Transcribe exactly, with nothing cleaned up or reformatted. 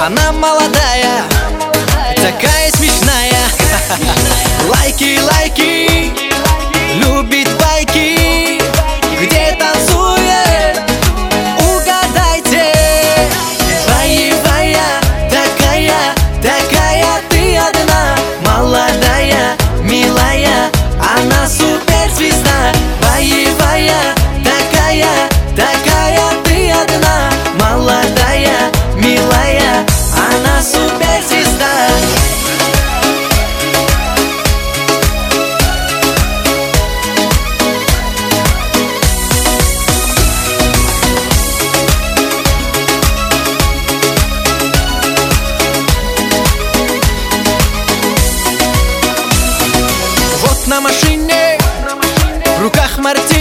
Она молодая, такая смешная. Лайки, лайки, любит байки. Где танцует, угадайте. Боевая, такая, такая ты одна. Молодая, милая, она суперзвезда. Боевая, такая, такая ты одна. Молодая, милая, она суперзвезда. Вот на машине, в руках мартини.